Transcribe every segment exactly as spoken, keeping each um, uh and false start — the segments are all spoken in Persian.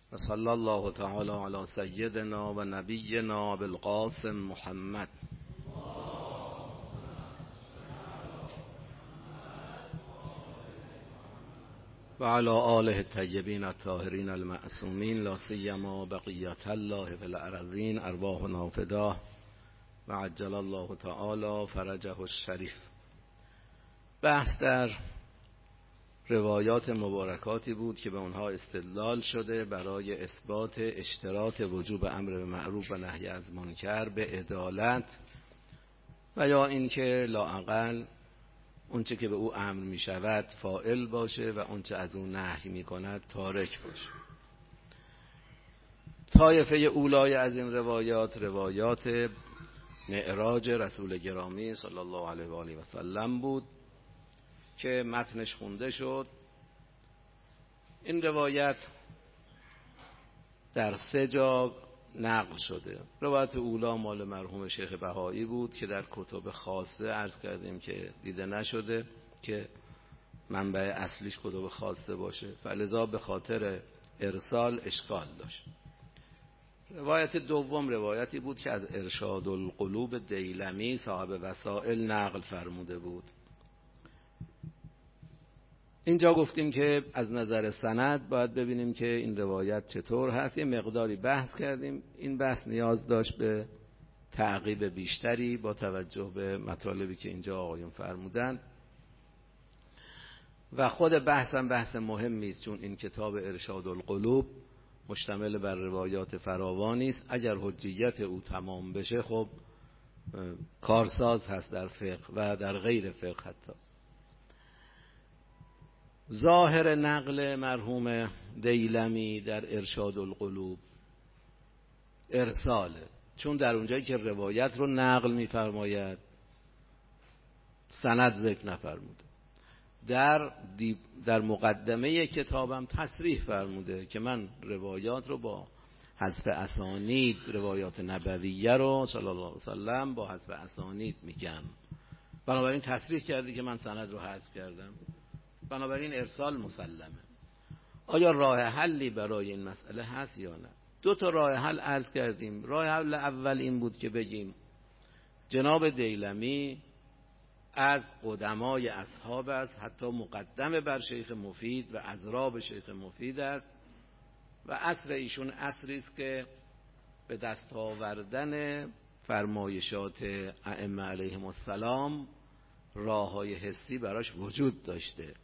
و صلی الله تعالی علی سیدنا و نبینا بالقاسم محمد و علی آله الطیبین الطاهرین المعصومین لا سیما بقیت الله فی الارضین ارواحنا فداه و عجل الله تعالی فرجه الشریف. بحث در روایات مبارکاتی بود که به اونها استدلال شده برای اثبات اشتراط وجوب امر به معروف و نهی از منکر به عدالت و یا اینکه لااقل اونچه که به او امر می شود فاعل باشه و اونچه از او نهی می کند تارک باشه. طایفه اولای از این روایات روایات معراج رسول گرامی صلی الله علیه و آله و سلم بود که متنش خونده شد. این روایت در سه جا نقل شده. روایت اولا مال مرحوم شیخ بهایی بود که در کتب خاصه عرض کردیم که دیده نشده که منبع اصلیش کتب خاصه باشه، فلذا به خاطر ارسال اشکال داشت. روایت دوم روایتی بود که از ارشاد القلوب دیلمی صاحب وسائل نقل فرموده بود. اینجا گفتیم که از نظر سند باید ببینیم که این روایت چطور هست. یه مقداری بحث کردیم. این بحث نیاز داشت به تعقیب بیشتری با توجه به مطالبی که اینجا آقایون فرمودن و خود بحثم بحث مهمی است، چون این کتاب ارشاد القلوب مشتمل بر روایات فراوانی است. اگر حجیت او تمام بشه خب کارساز هست در فقه و در غیر فقه. حتی ظاهر نقل مرحوم دیلمی در ارشاد القلوب ارساله، چون در اونجایی که روایت رو نقل می‌فرماید سند ذکر نفرموده. در در مقدمه کتابم تصریح فرموده که من روایات رو با حذف اسانید، روایات نبویه رو صلی الله علیه و سلم با حذف اسانید میگم. بنابراین تصریح کرده که من سند رو حذف کردم، بنابراین ارسال مسلمه. آیا راه حلی برای این مسئله هست یا نه؟ دو تا راه حل عرض کردیم. راه حل اول این بود که بگیم جناب دیلمی از قدمای اصحاب است، حتی مقدم بر شیخ مفید و اضراب شیخ مفید است و عصر ایشون عصری است که به دست آوردن فرمایشات ائمه علیهم السلام راههای حسی براش وجود داشته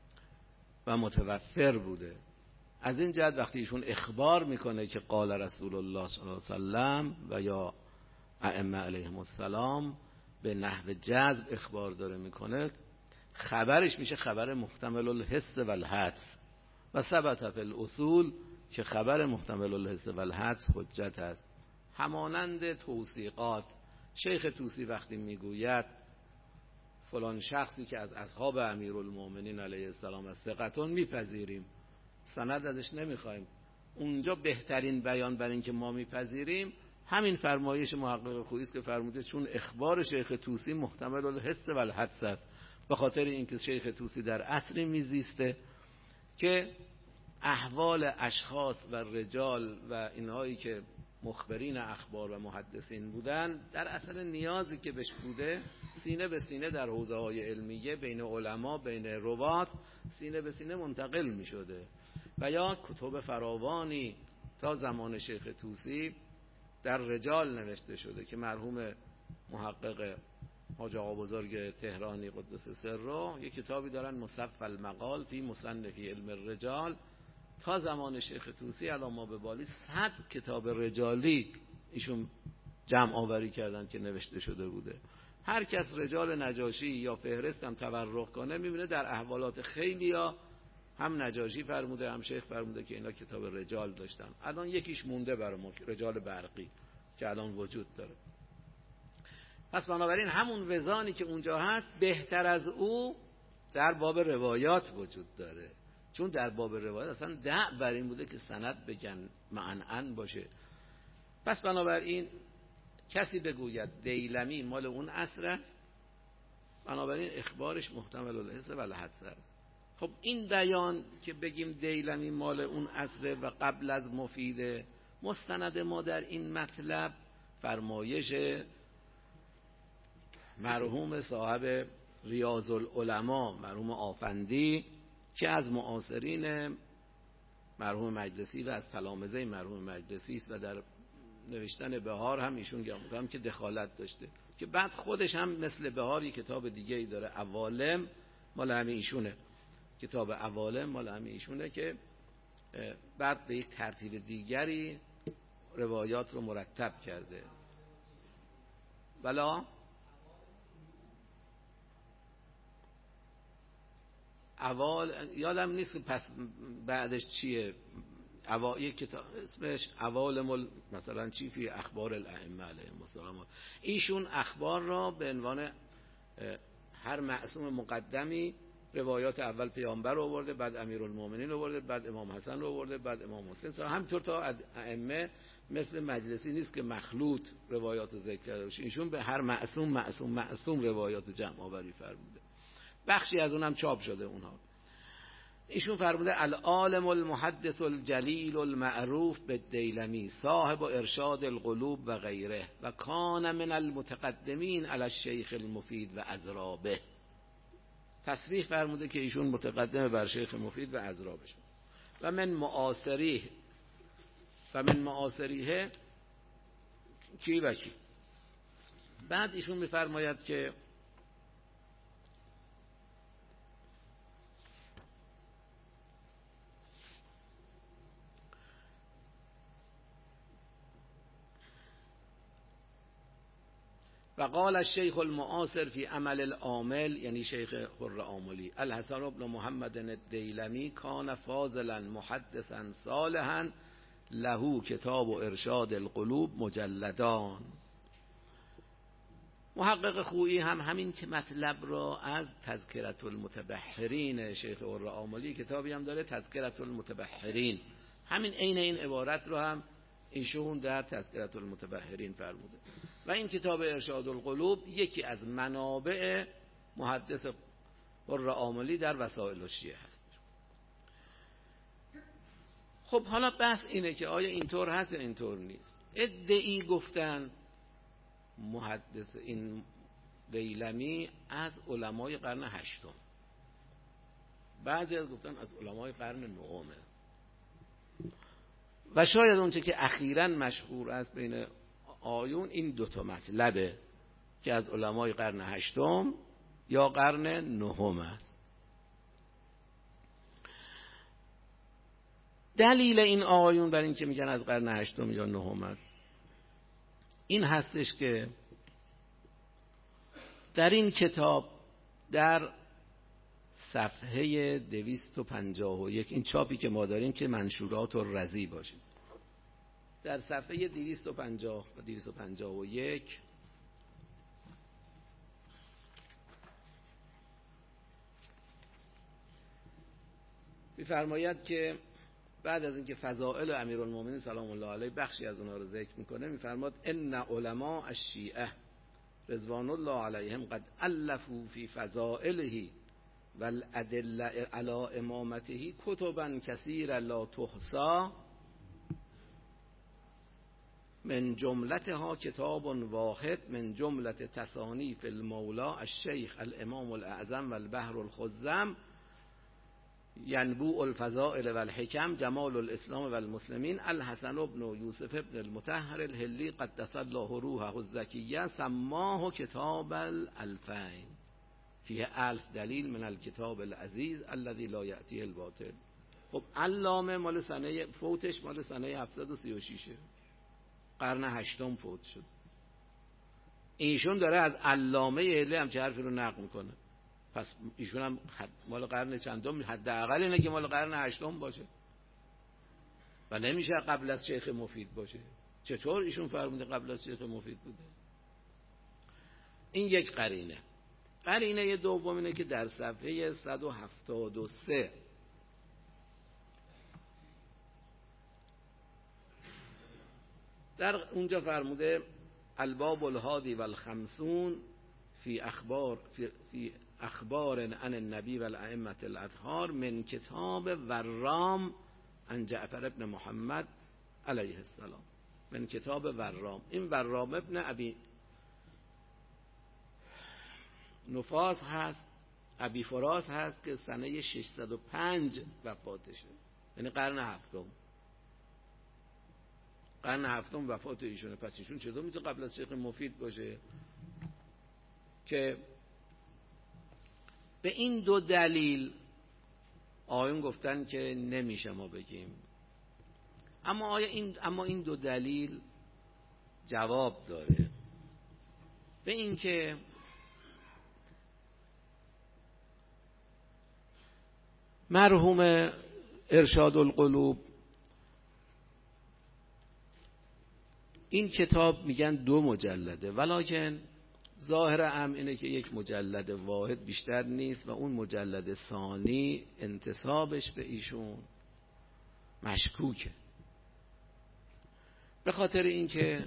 و متوفر بوده. از این جهت وقتی ایشون اخبار میکنه که قال رسول الله صلی الله علیه وسلم و یا ائمه علیهم السلام به نحو جذب اخبار داره میکنه، خبرش میشه خبر محتمل الحس و الحدس و ثبت فی الاصول که خبر محتمل الحس و الحدس حجت است. همانند توثیقات، شیخ طوسی وقتی میگوید فلان شخصی که از اصحاب امیرالمومنین علیه السلام است ثقتون، میپذیریم، سند ازش نمیخوایم. اونجا بهترین بیان بر این که ما میپذیریم همین فرمایش محقق خویی است که فرموده چون اخبار شیخ طوسی محتمل الحس و الحدس است، به خاطر اینکه شیخ طوسی در عصری میزیسته که احوال اشخاص و رجال و اینهایی که مخبرین اخبار و محدثین بودن در اصل نیازی که بهش بوده سینه به سینه در حوزه های علمیه بین علما بین روات سینه به سینه منتقل می شده و یا کتب فراوانی تا زمان شیخ طوسی در رجال نوشته شده که مرحوم محقق حاج آقا بزرگ تهرانی قدس سره یک کتابی دارن مصف المقال فی مصنفی علم الرجال. تا زمان شیخ طوسی الان ما به بالی صد کتاب رجالی ایشون جمع آوری کردن که نوشته شده بوده. هر کس رجال نجاشی یا فهرست هم تورق کنه میبینه در احوالات خیلی ها هم نجاشی فرموده هم شیخ فرموده که اینا کتاب رجال داشتن. الان یکیش مونده برای ما، رجال برقی که الان وجود داره. پس بنابراین همون وزانی که اونجا هست بهتر از او در باب روایات وجود داره، چون در باب روایات اصلا دع بر این بوده که سند بگن معنعن باشه. پس بنابراین کسی بگوید دیلمی مال اون عصر است، بنابراین اخبارش محتمل الحس و الحدس است. خب این بیان که بگیم دیلمی مال اون عصر و قبل از مفیده، مستند ما در این مطلب فرمایش مرحوم صاحب ریاض العلماء مرحوم آفندی که از معاصرین مرحوم مجلسی و از تلامذه مرحوم مجلسی است و در نوشتن بهار هم ایشون گفتم که دخالت داشته، که بعد خودش هم مثل بهاری کتاب دیگه ای داره، عوالم، مال همه ایشونه، کتاب عوالم مال همه ایشونه، که بعد به یک ترتیب دیگری روایات رو مرتب کرده. بلا اوال یادم نیست پس بعدش چیه، اوا یک کتاب اسمش عوالم ال... مثلا چی فی اخبار الائمه علیهم السلام. ایشون اخبار را به عنوان هر معصوم مقدمی روایات اول پیامبر رو آورده، بعد امیرالمومنین رو آورده، بعد امام حسن رو آورده، بعد امام حسین، همینطور تا ائمه. مثل مجلسی نیست که مخلوط روایات رو ذکر کرده باشه، ایشون به هر معصوم معصوم معصوم روایات جمع آوری فرموده. بخشی از اونم چاپ شده اونها. ایشون فرموده العالم المحدث الجلیل المعروف بالدیلمی صاحب ارشاد القلوب و غیره و کان من المتقدمین علی الشیخ المفید و اضرابه. تصریح فرموده که ایشون متقدم بر شیخ مفید و اضرابش و من معاصریه و من معاصریه کی و کی. بعد ایشون میفرماید که و قال الشیخ المعاصر فی عمل العامل، یعنی شیخ خر عاملی، الحسن بن محمد الدیلمی کان فاضلا محدثا صالحا له کتاب و ارشاد القلوب مجلدان. محقق خویی هم همین که مطلب را از تذکرة المتبحرین شیخ خر عاملی کتابی هم داره، تذکرة المتبحرین، همین عین این عبارت رو هم ایشون در تذکرة المتبحرین فرموده. و این کتاب ارشاد القلوب یکی از منابع محدث خر عاملی در وسائل الشیعه هست. خب حالا بحث اینه که آیا اینطور هست یا اینطور نیست. ادعی گفتن محدث این دیلمی از علمای قرن هشتم، بعضی از گفتن از علمای قرن نهمه، و شاید اونچه که اخیراً مشهور است بین آیون این دوتا مطلبه که از علمای قرن هشتم یا قرن نهم است. دلیل این آیون بر این که میگن از قرن هشتم یا نهم است این هستش که در این کتاب در صفحه دویست و پنجاه و یک، این چاپی که ما داریم که منشورات الرضی باشه، در صفحه دویست و پنجاه و دویست و پنجاه و یک می‌فرماید که بعد از اینکه فضائل امیرالمومنین سلام الله علیه بخشی از اونها رو ذکر میکنه، می‌فرماید ان علماء الشیعه رضوان الله علیهم قد الفوا فی فضائله والادله علی امامته کتبا کثیرا لا تحصی من جملتها کتاب واحد من جملت تصانیف المولا الشیخ الامام الاعظم والبحر الخزم ینبوع الفضائل والحکم جمال الاسلام والمسلمین الحسن بن یوسف بن المطهر الحلی قدس الله روحه الزکیه سماه کتاب الالفین فیه الف دلیل من الکتاب العزیز الذی لا یأتیه الباطل. خب علامه مال سنه فوتش مال سنه هفتصد و سی و شش، قرن هشتم فوت شد. ایشون داره از علامه اهلی همچه حرفی رو نقل میکنه، پس ایشون هم مال قرن چندم، حداقل اینه که مال قرن هشتم باشه و نمیشه قبل از شیخ مفید باشه. چطور ایشون فرموده قبل از شیخ مفید بوده؟ این یک قرینه. قرینه دوم اینه که در صفحه صد و هفتاد و سه در اونجا فرموده الباب الهادی والخمسون فی اخبار فی, فی اخبار عن النبی و الائمه الاطهار من کتاب ورام عن جعفر ابن محمد علیه السلام. من کتاب ورام، این ورام ابن ابی نفاس هست، ابی فراس هست که سنه ششصد و پنج وفاتشه، یعنی قرن هفتم. قرن هفتم وفات ایشونه. پس ایشون چطور میتونه قبل از شیخ مفید باشه؟ که به این دو دلیل آیون گفتن که نمیشه ما بگیم. اما آیا این اما این دو دلیل جواب داره؟ به این که مرحوم ارشاد القلوب این کتاب میگن دو مجلده، ولکن ظاهر ام اینه که یک مجلد واحد بیشتر نیست و اون مجلد ثانی انتسابش به ایشون مشکوکه، به خاطر اینکه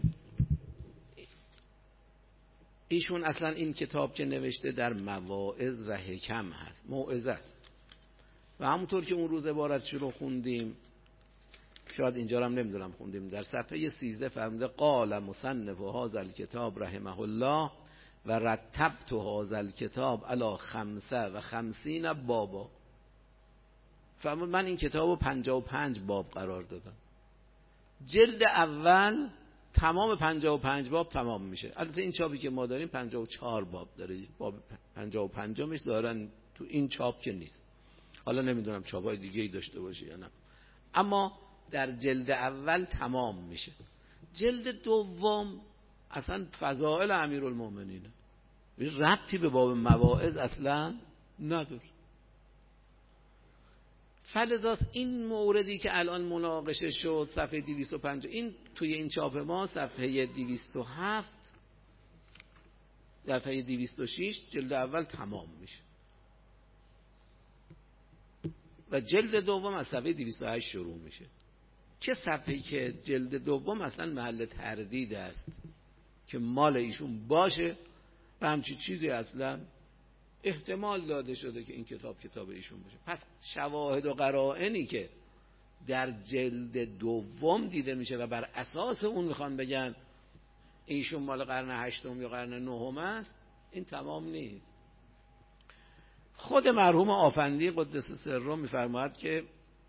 ایشون اصلا این کتاب که نوشته در مواعظ و حکم هست، موعظه است. و همونطور که اون روز عبارتش رو خوندیم، شاید اینجا هم نمیدونم خوندیم، در صفحه سیزده فرموده قال مصنف هذا الکتاب رحمه الله و رتبت هذا الکتاب علی خمسه و خمسین بابا. فرمود من این کتاب رو پنجاه و پنج باب قرار دادم. جلد اول تمام پنجاه و پنج باب تمام میشه. البته این چاپی که ما داریم پنجاه و چهار باب داره، باب پنجاه و پنجمش دارن تو این چاپ که نیست. حالا نمیدونم چاپای دیگه ای داشته باشه یا نه، اما در جلد اول تمام میشه. جلد دوم اصلا فضائل امیرالمومنینه، ربطی به باب مواعظ اصلا نداره. فلذا این موردی که الان مناقشه شد صفحه دویست و پنجاه، این توی این چاپ ما صفحه دویست و هفت، صفحه دویست و شش جلد اول تمام میشه و جلد دوم از صفحه دویست و هشت شروع میشه. چه صفحه‌ای که جلد دوم اصلا محل تردید است که مال ایشون باشه و همچی چیزی اصلا احتمال داده شده که این کتاب کتاب ایشون باشه. پس شواهد و قرائنی که در جلد دوم دیده میشه و بر اساس اون میخوان بگن ایشون مال قرن هشتم یا قرن نهم است، این تمام نیست. خود مرحوم آفندی قدس سره میفرماید که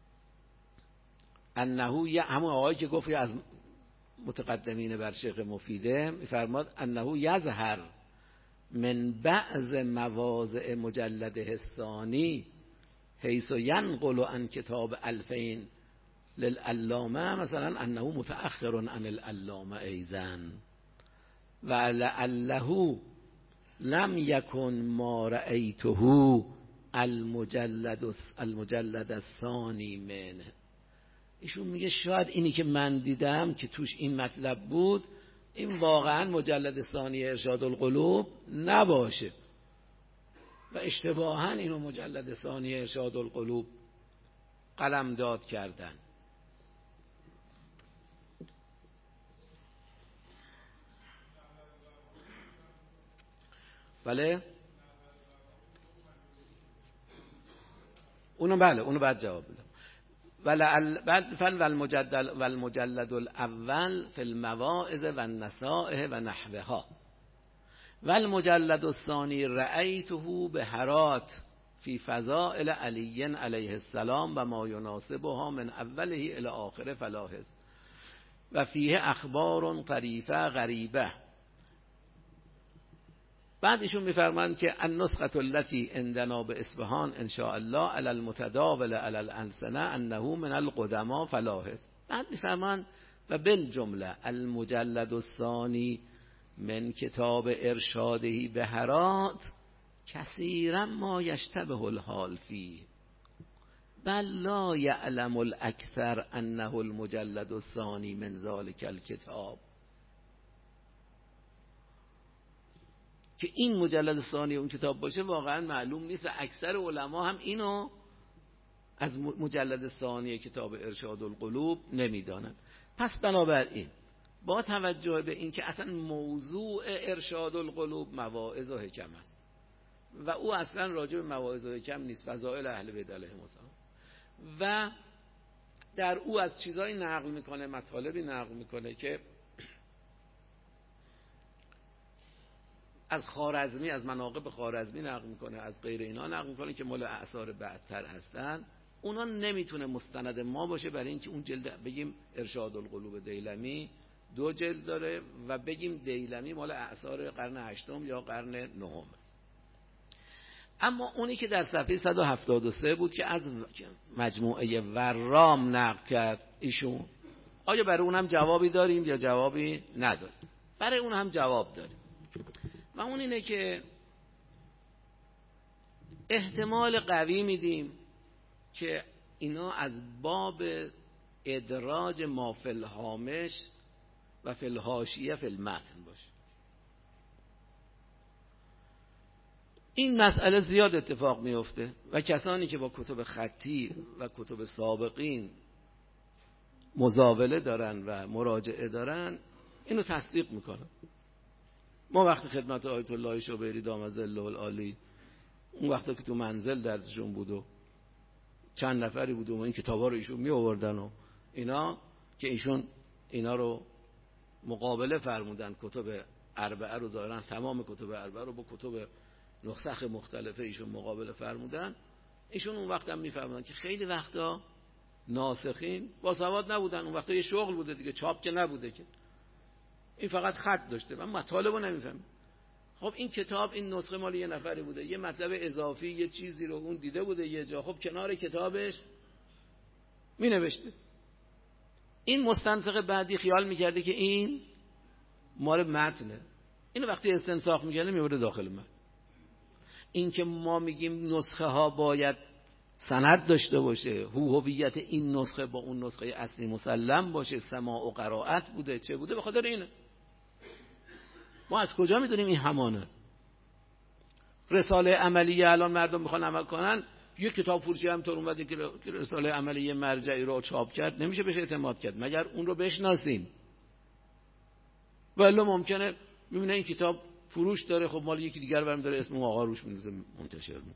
انه، همون آقایی که گفت از متقدمین بر شیخ مفیده، میفرماید انه یظهر من بعض مواضع مجلد الثانی حیث ینقل عن کتاب الفین للعلامه مثلا انه متأخر عن العلامه ایضا و لعله لم یکن ما رأیته المجلد المجلد الثانی منه. ایشون میگه شاید اینی که من دیدم که توش این مطلب بود این واقعا مجلد ثانی ارشاد القلوب نباشه و اشتباها اینو مجلد ثانی ارشاد القلوب قلمداد کردن. بله اونو بله اونو بعد جواب بدم. ولعل بعد فن والمجلد والمجلد الاول فی المواعظ و النصائح و نحوها والمجلد الثانی رأیته بهرات فی فضائل علی علیه السلام و ما یناسبها من اوله الی آخره فلاحظ و فیه اخبار طریفه غریبه. بعد ایشون میفرمایند که النسخه التي عندنا باصفهان ان شاء الله علی المتداول علی الالسنه انه من القدما فلاحظ. بعد میفرمایند و بالجمله المجلد الثانی من کتاب ارشاده بهرات کثیرا ما یشتبه الحال فیه بل لا یعلم الاکثر انه المجلد الثانی من ذلک الکتاب. که این مجلد ثانی اون کتاب باشه واقعا معلوم نیست و اکثر علما هم اینو از مجلد ثانی کتاب ارشاد القلوب نمیدانند. پس بنابراین با توجه به این که اصلا موضوع ارشاد القلوب مواعظ و حکم است و او اصلا راجع به مواعظ کم نیست، فضائل اهل بیت علیهم السلام، و در او از چیزایی نقل میکنه، مطالبی نقل میکنه که از خوارزمی، از مناقب خوارزمی نقل میکنه، از غیر اینا نقل میکنه که مال اعصار بعدتر هستن. اونا نمیتونه مستند ما باشه، برای اینکه اون جلد بگیم ارشاد القلوب دیلمی دو جلد داره و بگیم دیلمی مال اعصار قرن هشتم یا قرن نهم است. اما اونی که در صفحه صد و هفتاد و سه بود که از مجموعه ورام نقل کرد ایشون، آیا برای اون هم جوابی داریم یا جوابی نداریم؟ برای اون هم جواب داریم و اون اینه که احتمال قوی میدیم که اینا از باب ادراج ما فی الهامش و فی الحاشیه فی المتن باشه. این مسئله زیاد اتفاق میفته و کسانی که با کتب خطی و کتب سابقین مزاوله دارن و مراجعه دارن اینو تصدیق میکنن. ما وقتی خدمت آیت الله شبیری دام ظله العالی اون وقتا که تو منزل درسشون بود و چند نفری بود و این کتابا رو ایشون می آوردن و اینا، که ایشون اینا رو مقابله فرمودن، کتب اربعه رو ظاهرا تمام کتب اربعه رو با کتب نسخ مختلفه ایشون مقابله فرمودن. ایشون اون وقت هم میفهمدن که خیلی وقتا ناسخین با سواد نبودن، اون وقتا یه شغل بوده دیگه، چاپ که نبوده که، این فقط خط داشته و مطالب رو نمیفهم. خب این کتاب، این نسخه مال یه نفری بوده، یه مطلب اضافی یه چیزی رو اون دیده بوده یه جا، خب کنار کتابش می نوشته. این مستنسخ بعدی خیال میکرده که این مال متنه، اینو وقتی استنساخ میکنه میبره داخل متن. این که ما میگیم نسخه ها باید سند داشته باشه، هویت این نسخه با اون نسخه اصلی مسلم باشه، سماع و قرائت بوده چه بوده، به خاطر اینه. ما از کجا میدونیم این همانه؟ رساله عملیه الان مردم میخوان عمل کنن، یک کتاب فروشی هم طور اومده که رساله عملیه مرجعی رو چاپ کرد، نمیشه بهش اعتماد کرد مگر اون رو بشناسیم. ولی ممکنه میبینه این کتاب فروش داره، خب مال یکی دیگر برم داره اسم اون آقا روش میذاره منتشر میکنه.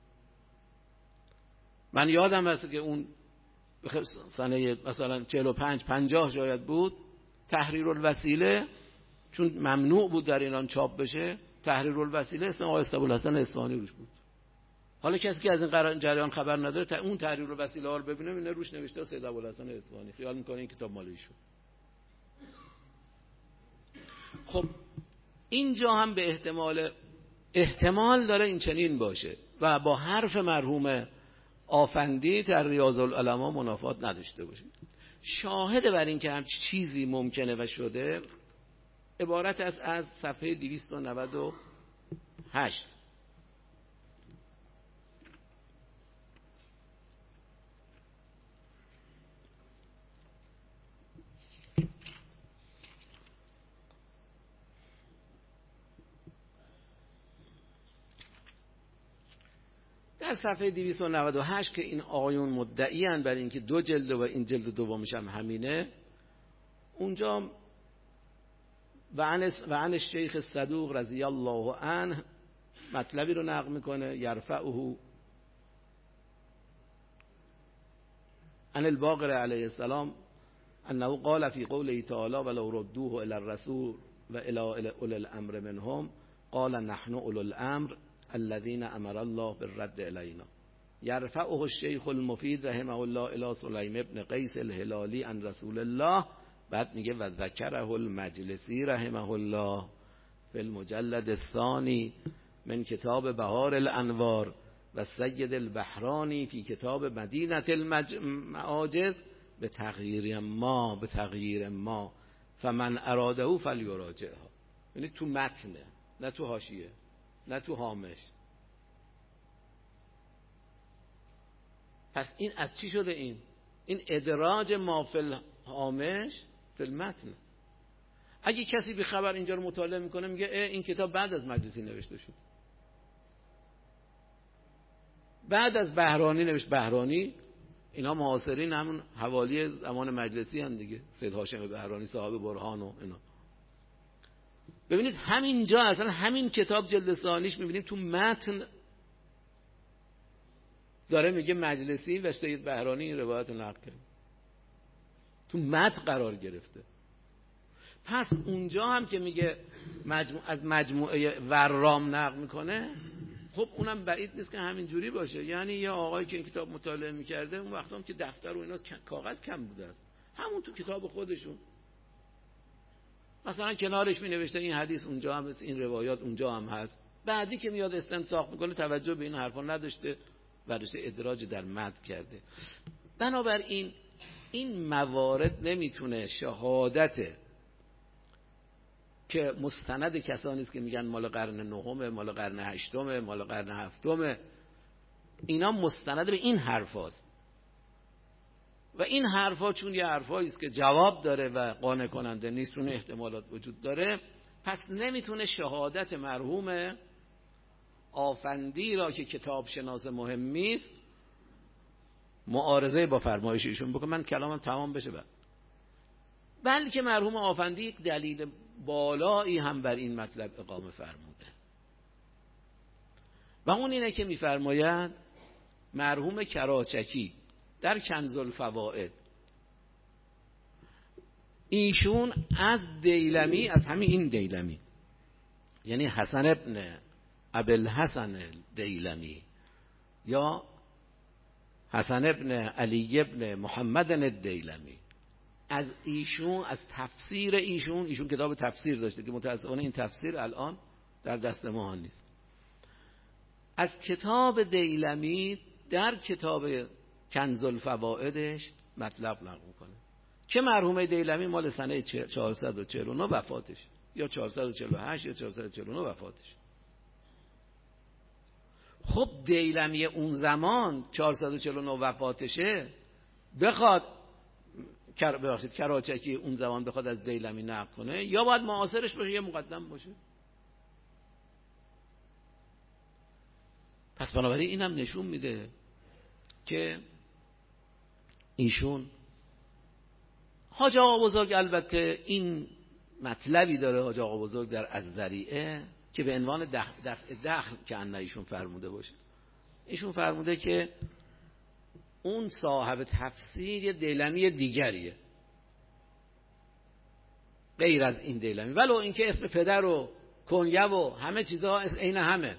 من یادم هست که اون سنه مثلا چهل و پنج پنجاه شاید بود، تحریر الوسیله چون ممنوع بود در ایران چاپ بشه، تحریر الوسیله اسم آقای ابوالحسن اصفهانی روش بود. حالا کسی که از این جریان خبر نداره اون تحریر الوسیله ها رو ببینه، میبینه روش نوشته سید ابوالحسن اصفهانی، خیال میکنه این کتاب مال ایشون. خب اینجا هم به احتمال احتمال داره این چنین باشه و با حرف مرحوم آفندی در ریاض العلماء منافات نداشته باشه. شاهد بر این که هم چیزی ممکنه و شده عبارت است از صفحه دویست و نود و هشت. در صفحه دویست و نود و هشت که این آقایون مدعی اند بر اینکه دو جلد و این جلد دومش هم همینه، اونجا و عن الشیخ صدوق رضی الله عنه مطلبی رو نقل میکنه، یرفعه عن الباقر علیه السلام انه قال فی قوله تعالی ولو ردوه الی الرسول و الی اولی الامر منهم قال نحن اولو الامر الذين امر الله بالرد الینا. یرفعه الشیخ المفید رحمه الله الی سلیم ابن قیس الهلالی عن رسول الله. بعد میگه و ذکره المجلسی رحمه الله فی المجلد الثانی من کتاب بهار الانوار و سید البحرانی فی کتاب مدینه المعاجز به تغییر ما به تغییر ما فمن اراده فلیراجعها. یعنی تو متنه، نه تو حاشیه، نه تو هامش. پس این از چی شده؟ این این ادراج ما فی الهامش فی المتن. اگه کسی بی خبر اینجا رو مطالعه میکنه میگه این کتاب بعد از مجلسی نوشته شد، بعد از بحرانی نوشت. بحرانی اینا معاصرین همون حوالی زمان مجلسی هم دیگه، سید هاشم بحرانی صاحب برهان و اینا. ببینید همینجا اصلا همین کتاب جلد ثانیش میبینید تو متن داره میگه مجلسی و سید بهرانی این روایت رو نقل کرد، تو متن قرار گرفته. پس اونجا هم که میگه مجموع از مجموعه ورام نقل میکنه، خب اونم بعید نیست که همین جوری باشه. یعنی یه آقایی که این کتاب مطالعه میکرده اون وقتا هم که دفتر و اینا کاغذ کم بوده است، همون تو کتاب خودشون مثلا کنارش می نوشته این حدیث اونجا هم هست، این روایات اونجا هم هست. بعدی که میاد استنساخ میکنه توجه به این حرفا نداشته و داشته ادراج در متن کرده. بنابراین این موارد نمیتونه شهادت که مستند کسانی است که میگن مال قرن نهم، مال قرن هشتم، مال قرن هفتم، اینا مستند به این حرفاست و این حرفا چون یه حرفایی است که جواب داره و قانع کننده نیست، اون احتمالات وجود داره، پس نمیتونه شهادت مرحوم آفندی را که کتاب شناس مهمی است معارضه با فرمایش ایشون بکنه. من کلامم تمام بشه بعد. بلکه مرحوم آفندی یک دلیل بالایی هم بر این مطلب اقامه فرموده و اون اینه که میفرماید مرحوم کراچکی در کنز الفوائد ایشون از دیلمی، از همین این دیلمی یعنی حسن ابن ابوالحسن دیلمی یا حسن ابن علی ابن محمد الدیلمی، از ایشون، از تفسیر ایشون، ایشون کتاب تفسیر داشته که متاسفانه این تفسیر الان در دست ما نیست، از کتاب دیلمی در کتاب کنز الفوائدش مطلب نقل میکنه که مرحوم دیلمی مال سنه چهارصد و چهل و نه وفاتش، یا چهارصد و چهل و هشت یا چهارصد و چهل و نه وفاتش. خب دیلمی اون زمان چهارصد و چهل و نه وفاتشه، بخواد ببخشید کراچکی اون زمان بخواد از دیلمی نقل کنه، یا باید معاصرش باشه یا مقدم باشه. پس بنابراین اینم نشون میده که ایشون حاج آقا بزرگ البته این مطلبی داره، حاج آقا بزرگ در الذریعه که به عنوان دفع دخل که انه ایشون فرموده باشه، ایشون فرموده که اون صاحب تفسیر یه دیلمی دیگریه غیر از این دیلمی، ولو اینکه اسم پدر و کنیه و همه چیزها عین همه،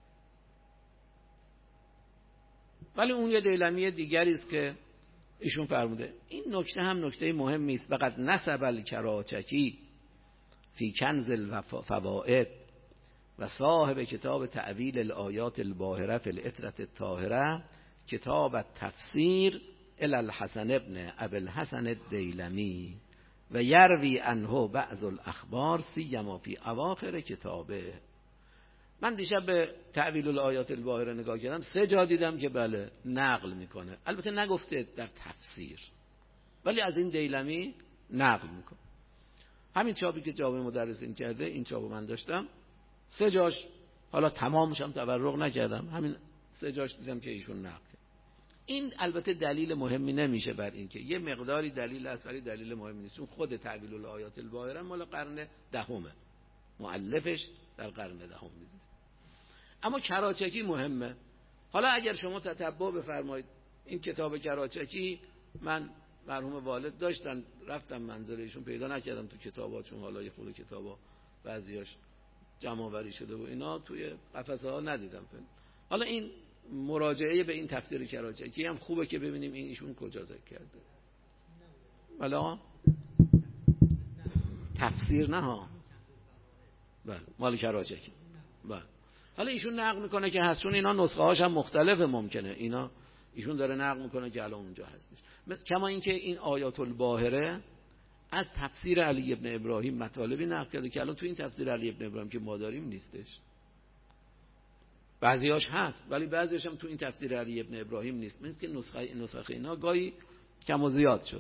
ولی اون یه دیلمی دیگری است که ایشون فرموده. این نکته هم نکته مهمی است. فقط نسب الکراچکی فی کنز الفوائد و صاحب کتاب تعویل الآیات الباهره فی العطرة الطاهره کتاب التفسیر الی الحسن ابن ابوالحسن الدیلمی و یروی عنه بعض الاخبار سیما فی اواخر کتابه. من دیشب به تعویل الآیات الباهره نگاه کردم، سه جا دیدم که بله نقل میکنه، البته نگفته در تفسیر، ولی از این دیلمی نقل میکنه. همین چاپی که جامعه مدرسین کرده، این چاپو من داشتم، سه جاش، حالا تمامش هم تبرق نکردم، همین سه جاش دیدم که ایشون نقل کرد. این البته دلیل مهمی نمیشه بر این که یه مقداری دلیل است، ولی دلیل مهمی نیست، چون خود تعویل الآیات الباهره مال قرن دهمه، مؤلفش در قرن دهم میزیست. اما کراچکی مهمه. حالا اگر شما تتبع بفرمایید این کتاب کراچکی، من مرحوم والد داشتن، رفتم منزلشون پیدا نکردم تو کتابا، چون حالا یه خورده کتابا بعضیاش جمع آوری شده و اینا توی قفسه ها ندیدم. حالا این مراجعه به این تفسیر کراچکی هم خوبه که ببینیم این ایشون کجا ذکر کرده. حالا تفسیر نه ها، بله مال کراچکی، بله. حالا ایشون نقل میکنه که هستون، اینا نسخه هاش هم مختلفه، ممکنه اینا ایشون داره نقل میکنه که الان اونجا هستش. مثل کما اینکه این آیات الباهره از تفسیر علی ابن ابراهیم مطالبی نقل کرده که الان تو این تفسیر علی ابن ابراهیم که ما داریم نیستش. بعضیاش هست ولی بعضیاش هم تو این تفسیر علی ابن ابراهیم نیست، مثل که نسخه نسخه اینا گاهی کم و زیاد شده.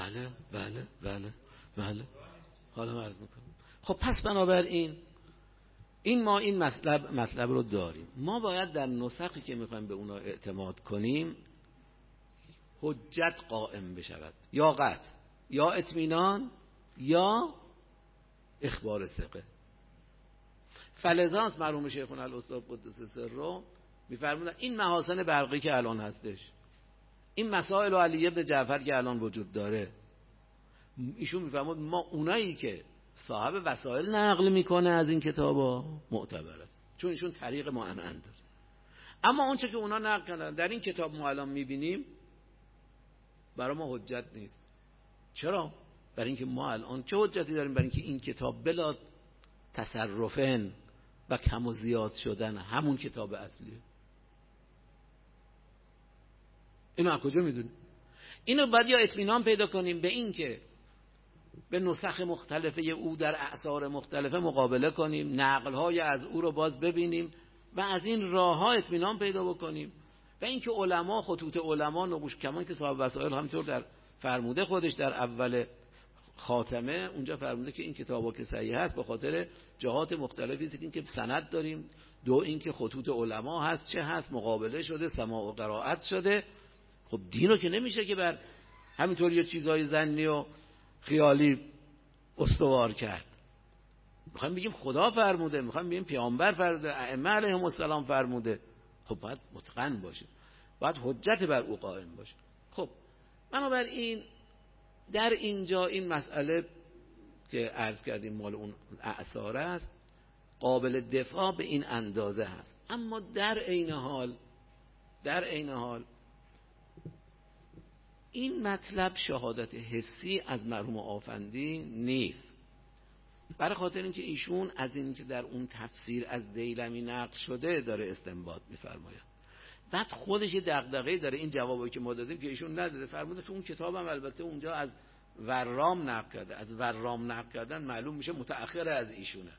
بله بله بله بله حالا عرض میکنم. خب پس بنابراین این ما این مطلب مطلب رو داریم. ما باید در نسخی که میخوایم به اونا اعتماد کنیم حجت قائم بشود، یا قطع یا اطمینان یا اخبار ثقه. فلذا مرحوم شیخنا الاستاد قدس سره میفرمودن این محاسن برقی که الان هستش، این مسائل و علی ابن جعفر که الان وجود داره، ایشون میفرمود ما اونایی که صاحب وسائل نقل میکنه از این کتابا معتبر است، چون ایشون طریق معنن داره. اما اون چه که اونا نقل کردن در این کتاب ما الان میبینیم برای ما حجت نیست. چرا؟ برای اینکه ما الان چه حجتی داریم؟ برای اینکه این کتاب بلا تصرفن و کم و زیاد شدن همون کتاب اصلیه. اینو از کجا میدونیم؟ اینو باید یا اطمینان پیدا کنیم به این که به نسخ مختلفه او در اعصار مختلفه مقابله کنیم، نقل‌های از او رو باز ببینیم و از این راه‌ها اطمینان پیدا بکنیم. و اینکه علما، خطوط علما نقوش کمان که صاحب وسائل همینطور در فرموده خودش در اول خاتمه اونجا فرموده که این کتابا که صحیح هست به خاطر جهات مختلفی است، این که سند داریم، دو این که خطوط علما هست، چه هست مقابله شده، سماع و قرائت شده. خب دینو که نمیشه که بر همینطور یه چیزای ظنی و خیالی استوار کرد. میخوایم بگیم خدا فرموده، میخوایم بگیم پیامبر فرموده، ائمه علیهم السلام فرموده. خب باید متقن باشه، باید حجت بر او قائم باشه. خب بنابراین در اینجا این مسئله که عرض کردیم مال اون اعصار است، قابل دفاع به این اندازه هست. اما در عین حال در عین حال این مطلب شهادت حسی از مرحوم آفندی نیست، برای خاطر اینکه ایشون از این که در اون تفسیر از دیلمی نقل شده داره استنباط می‌فرماید. بعد خودش یه دغدغه‌ای داره، این جوابی که ما دادیم که ایشون نداده، فرموده تو اون کتابم البته اونجا از ورام نقل کرده، از ورام نقل کردن معلوم میشه متأخر از ایشونه.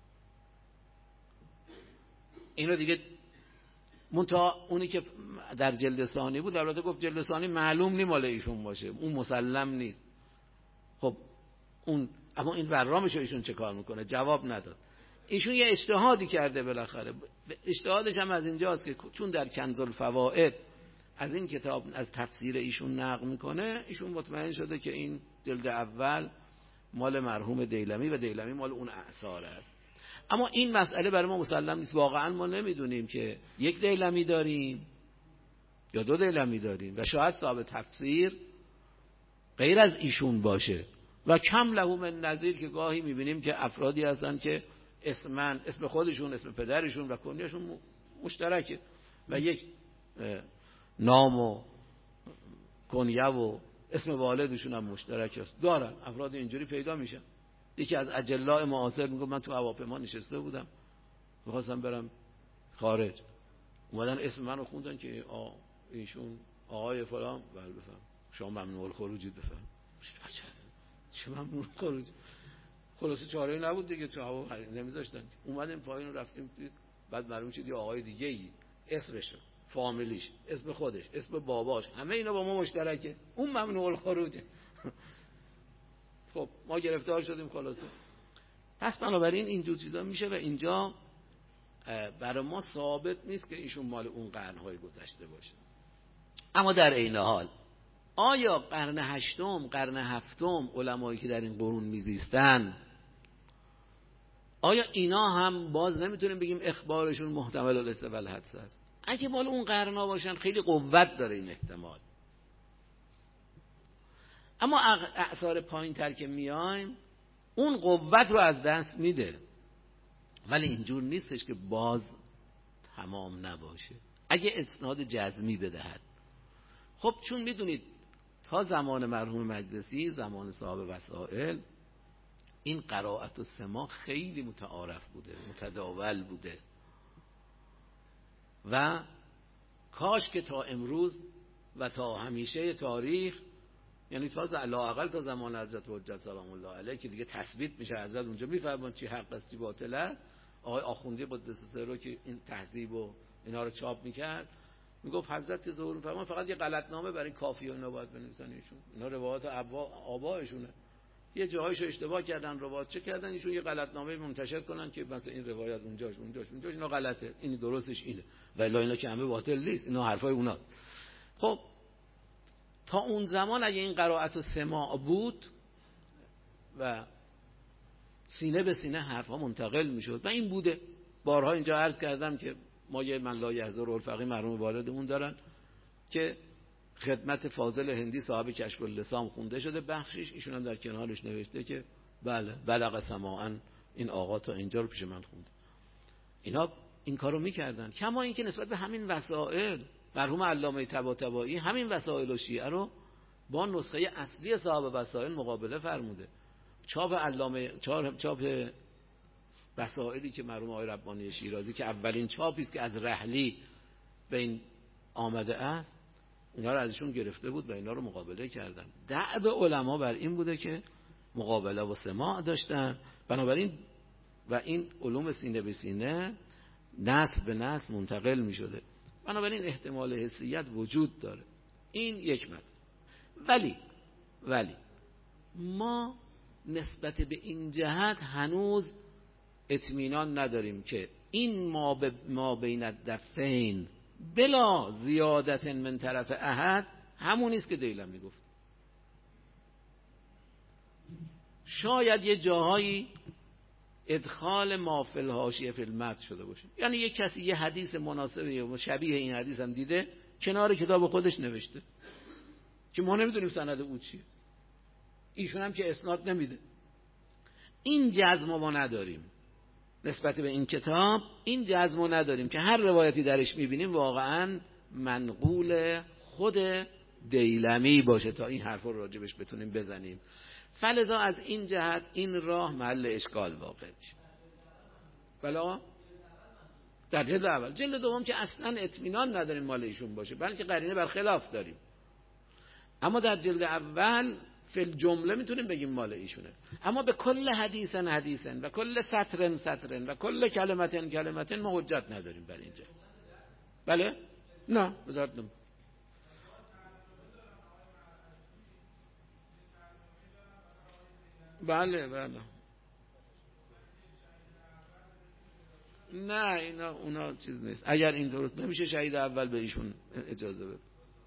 اینو دیگه منتها اونی که در جلد ثانی بود البته گفت جلد ثانی معلوم نی مال ایشون باشه، اون مسلم نیست. خب اون اما این ورامش رو ایشون چه کار میکنه؟ جواب نداد. ایشون یه اجتهادی کرده بالاخره، اجتهادش هم از اینجاست که چون در کنز الفوائد از این کتاب از تفسیر ایشون نقل میکنه، ایشون مطمئن شده که این جلد اول مال مرحوم دیلمی و دیلمی مال اون اعصار است. اما این مسئله برای ما مسلم نیست. واقعا ما نمیدونیم که یک دیلمی داریم یا دو دیلمی داریم و شاید صاحب تفسیر غیر از ایشون باشه و کم له من نظیر که گاهی میبینیم که افرادی هستن که اسمن اسم خودشون، اسم پدرشون و کنیشون مشترکه و یک نام و کنیه و اسم والدشون هم مشترک است. دارن افراد اینجوری پیدا میشن. یکی از اجلاء معاصر میگه من تو هواپیما نشسته بودم میخواستم برم خارج، اومدن اسم منو خوندن که آ ایشون آقای فلان، بله بفهم شما ممنوع الخروجید. بفهم چه ممنوع الخروج؟ خلاصه چاره‌ای نبود دیگه، تو هوا نمیذاشتن. اومدیم پایین رفتیم، بعد معلوم شد یه آقای دیگه ای اسمش، فامیلیش، اسم خودش، اسم باباش، همه اینا با ما مشترکه، اون ممنوع الخروجه. خب ما گرفتار شدیم خلاصه. پس بنابراین این دو چیزا میشه و اینجا برای ما ثابت نیست که ایشون مال اون قرن‌های گذشته باشه. اما در عین حال آیا قرن هشتم، قرن هفتم علمایی که در این قرون میزیستن، آیا اینا هم باز نمیتونیم بگیم اخبارشون محتمل الاست و الحدس است؟ اگه مال اون قرنا باشن خیلی قوت داره این احتمال. اما اعصار پایین تر که میایم اون قوت رو از دست میده، ولی اینجور نیستش که باز تمام نباشه اگه اسناد جزمی بدهد. خب چون میدونید تا زمان مرحوم مجلسی، زمان صاحب وسائل، این قرائت و سماع خیلی متعارف بوده، متداول بوده و کاش که تا امروز و تا همیشه تاریخ، یعنی تا لااقل تا زمان حضرت حجت سلام الله علیه که دیگه تثبیت میشه، حضرت اونجا میفرمان چی حق است چی باطل است. آقای آخوندی قدس سره که این تهذیب و اینا رو چاپ میکرد میگفت حضرت که ظهور فرمان فقط یه غلطنامه برای کافی و اینا باید بنویسن ایشون، اینا روایات آبائشونه، یه جاهایشو اشتباه کردن روایت چه کردن، ایشون یه غلطنامه منتشر کنن که مثلا این روایت اونجاش اونجاش اونجاش اینا غلطه، این درستش اینه، ولی اینا که همه باطل نیست، اینا حرفای اوناست. خب تا اون زمان اگه این قرائت و سماع بود و سینه به سینه حرفا منتقل میشد و این بوده. بارها اینجا عرض کردم که ما یه من لا یحضر الفقیه مرحوم والدمون دارن که خدمت فاضل هندی صاحب کشف اللسان خونده شده بخشش، ایشون هم در کنارش نوشته که بله بلغ سماعا این آقا تا اینجا رو پیش من خونده. اینا این کارو میکردن. کما اینکه نسبت به همین وسائل مرحوم علامه طباطبایی همین وسائل و شیعه رو با نسخه اصلی صاحب وسائل مقابله فرموده. چاپ علامه چاپ, چاپ وسائلی که مرحوم آقای ربانی شیرازی که اولین چاپی است که از رحلی به این آمده است، اینا رو ازشون گرفته بود و اینا رو مقابله کردن. دعب علما بر این بوده که مقابله و سماع داشتن، بنابراین و این علوم سینه به سینه نسل به نسل منتقل می شده، بنابراین احتمال حسیت وجود داره. این یک مطلب. ولی ولی ما نسبت به این جهت هنوز اطمینان نداریم که این ما, ب... ما بین الدفین بلا زیادت من طرف احد همون است که دیلمی گفت. شاید یه جاهایی ادخال ما فی الحاشیه فی المتن شده باشه، یعنی یه کسی یه حدیث مناسبه و شبیه این حدیث هم دیده کنار کتاب خودش نوشته که ما نمیدونیم سند او چیه، ایشون هم که اسناد نمیده. این جزم ما نداریم نسبت به این کتاب، این جزم نداریم که هر روایتی درش میبینیم واقعا منقول خود دیلمی باشه تا این حرف رو راجبش بتونیم بزنیم. فلذا از این جهت این راه محل اشکال واقع میشه. بلا در جلد اول، جلد دوم که اصلا اطمینان نداریم مال ایشون باشه، بلکه قرینه بر خلاف داریم. اما در جلد اول فی الجمله میتونیم بگیم مال ایشونه، اما به کل حدیثن حدیثن و کل سطرن سطرن و کل کلمتن کلمتن ما حجت نداریم بر اینجا. بله؟ نه بذارت نم بله بله نه اینا اونا چیز نیست. اگر این درست نمیشه شهید اول به ایشون اجازه بده.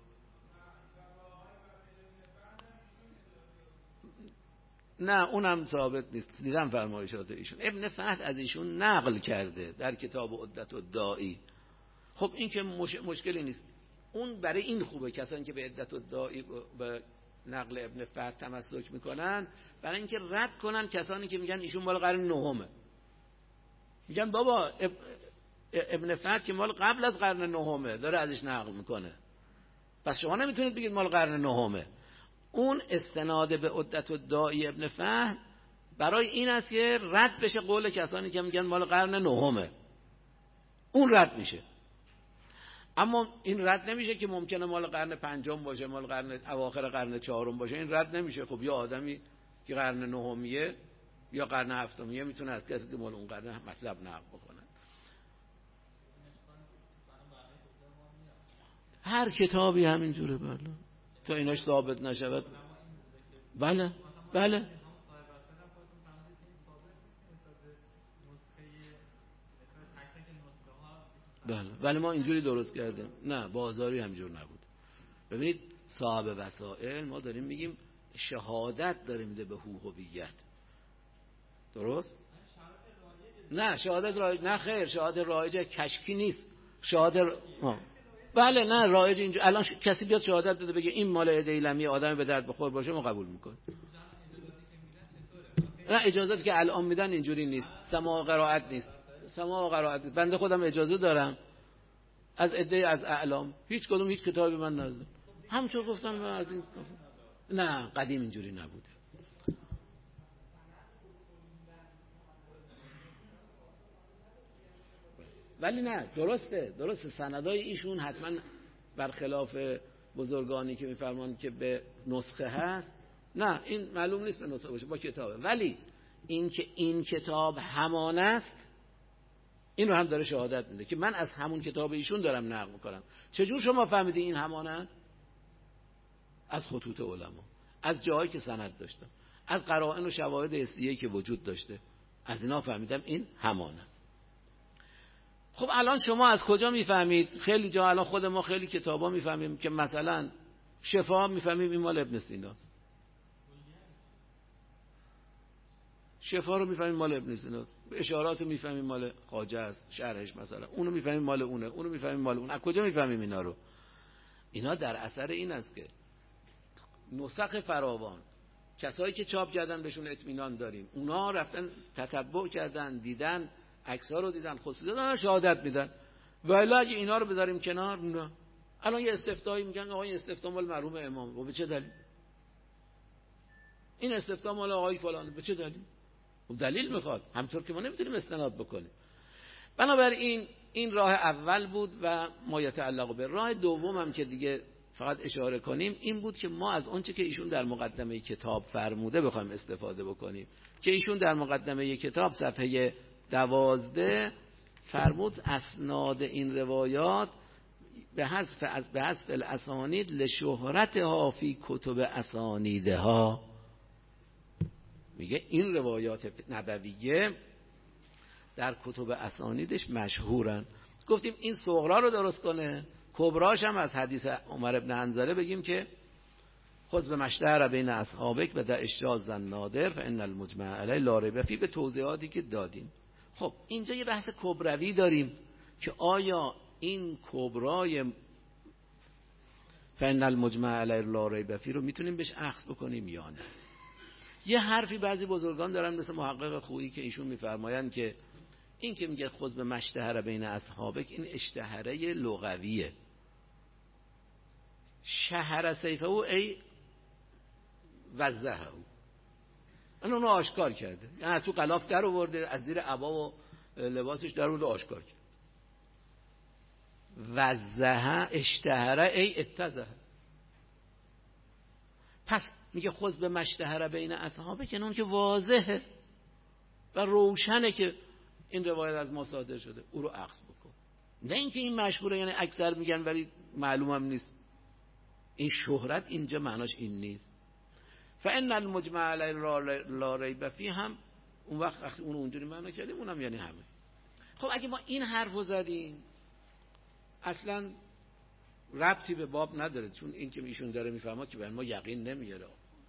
نه اونم ثابت نیست، دیدم فرمایشات ایشون. ابن فهد از ایشون نقل کرده در کتاب عدت الداعی. خب این که مش... مشکلی نیست، اون برای این خوبه کسانی که به عدت الداعی به نقل ابن فهد تمسک میکنن، برای اینکه رد کنن کسانی که میگن ایشون مال قرن نهمه. میگن بابا اب... ابن فهد که مال قبل از قرن نهمه داره ازش نقل میکنه، پس شما نمیتونید بگید مال قرن نهمه. اون استناد به عدت الداعی ابن فهد برای این است که رد بشه قول کسانی که میگن مال قرن نهمه، اون رد میشه. اما این رد نمیشه که ممکنه مال قرن پنجم باشه، مال قرن اواخر قرن چهارم باشه، این رد نمیشه. خب یا آدمی که قرن نهمیه یا قرن هفتمیه میتونه از کسی که مال اون قرن مطلب نقل بکنه. هر کتابی همینجوره بله، تا ایناش ثابت نشود. بله بله بله ولی ما اینجوری درست کردیم، نه بازاری همینجور نبود. ببینید صاحب وسائل ما داریم میگیم شهادت داره میده به هویت، درست؟ نه شهادت رایج، نه خیر، شهادت رایج کشفی نیست، شهادت ها. بله نه رایج اینجا الان ش... کسی بیاد شهادت بده بگه این مال دیلمی آدم به درد بخور باشه ما قبول میکنیم. نه اجازاتی که الان میدن اینجوری نیست، سماع قرائت نیست، سماع قرائت. بنده خودم اجازه دارم از عده از اعلام، هیچ کدوم هیچ کتابی من نزدم، همونطور گفتم من از این. نه قدیم اینجوری نبوده. ولی نه درسته درسته سندای ایشون حتما برخلاف بزرگانی که میفرمان که به نسخه هست، نه این معلوم نیست به نسخه باشه، با کتابه. ولی این که این کتاب همان است این رو هم داره شهادت میده که من از همون کتاب ایشون دارم نقل میکنم. چجور شما فهمیدی این همان است؟ از خطوط علما، از جاهایی که سند داشتم، از قرائن و شواهد حسیه‌ای که وجود داشته، از اینا فهمیدم این همان است. خب الان شما از کجا میفهمید؟ خیلی جا الان خود ما خیلی کتابا میفهمیم که مثلا شفا میفهمیم این مال ابن سیناست، شفا رو میفهمیم مال ابن سیناست، اشارات رو میفهمیم مال خواجه است، شرحش مثلا اونو میفهمیم مال اونه، اونو میفهمیم مال اون. از کجا میفهمیم اینا رو؟ اینا در اثر این است که نسخ فراوان، کسایی که چاپ کردن بهشون اطمینان داریم، اونا رفتن تتبع کردن، دیدن عکس‌ها رو دیدن، خصوصی دادن، شهادت میدن. ولی اگه اینا رو بذاریم کنار، نه. الان یه استفتایی میگن آقا این استفتا مال مرحوم امام، و به چه دلیل؟ این استفتا مال آقای فلان، به چه دلیل؟ خب دلیل میخواد، همطور که ما نمیتونیم استناد بکنیم. بنابراین این راه اول بود و ما یتعلق به راه دوم هم که دیگه فقط اشاره کنیم این بود که ما از آنچه که ایشون در مقدمه کتاب فرموده بخوایم استفاده بکنیم، که ایشون در مقدمه کتاب صفحه دوازده فرمود اسناد این روایات به حذف از به حذف الاسانید لشهرتها فی کتب اسانیدها. میگه این روایات نبویه در کتب اسانیدش مشهورن. گفتیم این صغرا رو درست کنه، کبراش هم از حدیث عمر ابن حنظله بگیم که خذ به مشتهر بین اصحابک و در اشراز نادر فان المجمع علی لا ریب فیه، به توضیحاتی که دادیم. خب اینجا یه بحث کبروی داریم که آیا این کبرای فان المجمع علی لا ریب فیه رو میتونیم بهش اخذ بکنیم یا نه؟ یه حرفی بعضی بزرگان دارن مثل محقق خویی که ایشون میفرمایند که این که میگه خذ به مشتهر بین اصحابک، این اشتهره لغویه. شهر سیفه او ای وزهه او، این اونو آشکار کرده، یعنی تو غلاف در آورده، از زیر عبا و لباسش در آورده آشکار کرد. وزهه اشتهره ای اتزهه. پس میگه خذ به مشتهر بین اصحابه که اون که واضحه و روشنه که این روایت از ما صادر شده، او رو اخذ بکن. نه اینکه این مشهوره یعنی اکثر میگن ولی معلومم نیست. این شهرت اینجا معناش این نیست. فان المجمع علی لا ریب فیه هم اون وقت وقتی اون اونجوری معنا کردیم اونم یعنی همه. خب اگه ما این حرفو زدیم اصلا ربطی به باب نداره، چون این که ایشون داره میفهمه که به ما یقین نمیاره.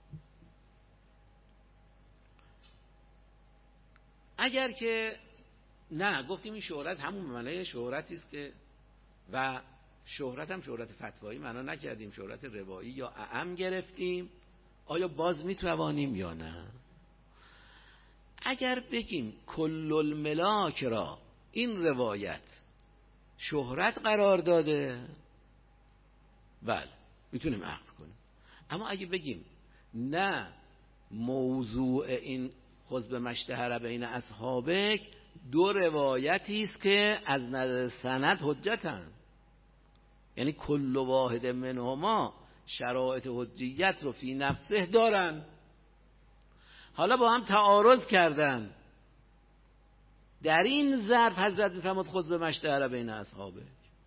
اگر که نه گفتیم این شهرت همون معنی شهرتی است که و شهرت هم شهرت فتوایی معنا نکردیم، شهرت روایی یا اعم گرفتیم، آیا باز میتوانیم یا نه؟ اگر بگیم کل الملاک را این روایت شهرت قرار داده، بله میتونیم اخذ کنیم. اما اگه بگیم نه موضوع این خذ به مشتهر بین اصحابک دو روایتی است که از نظر سند حجتن، یعنی کل واحد منهما شرایط حجیت رو فی نفسه دارن، حالا با هم تعارض کردن، در این ظرف حضرت میفرماد خذ به مشتهر بین اصحابک،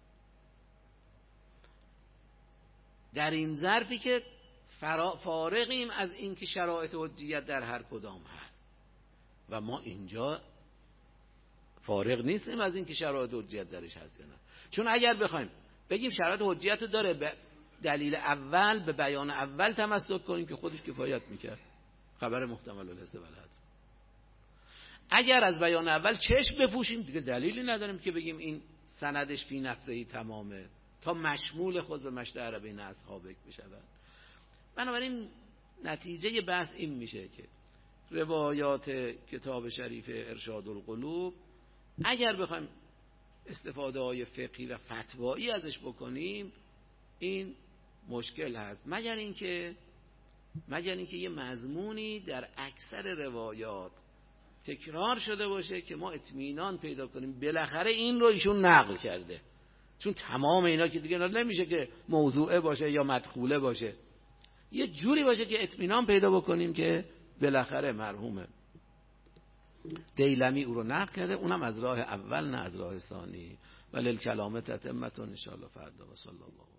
در این ظرفی که فارغیم از این که شرایط حجیت در هر کدام هست و ما اینجا فارغ نیستیم از این که شرایط حجیت درش هست یا نه. چون اگر بخوایم بگیم شرایط حجیت رو داره به دلیل اول، به بیان اول تمسک کنیم که خودش کفایت میکرد، خبر محتمل الحس والحدس. اگر از بیان اول چشم بپوشیم دیگه دلیلی نداریم که بگیم این سندش فی نفسه تمامه تا مشمول خود به مشتهر بین اصحابک بشود. بنابراین نتیجه بحث این میشه که روایات کتاب شریف ارشاد القلوب اگر بخوایم استفاده های فقهی و فتوایی ازش بکنیم این مشکل هست، مگر اینکه مگر اینکه یه مضمونی در اکثر روایات تکرار شده باشه که ما اطمینان پیدا کنیم بالاخره این رو ایشون نقل کرده. چون تمام اینا که دیگه نمیشه که موضوعه باشه یا مدخوله باشه، یه جوری باشه که اطمینان پیدا بکنیم که بالاخره مرحومه دیلمی او رو نقل کرده، اونم از راه اول نه از راه ثانی. ولی الکلام تتمتون ان شاء الله فردا و صلی الله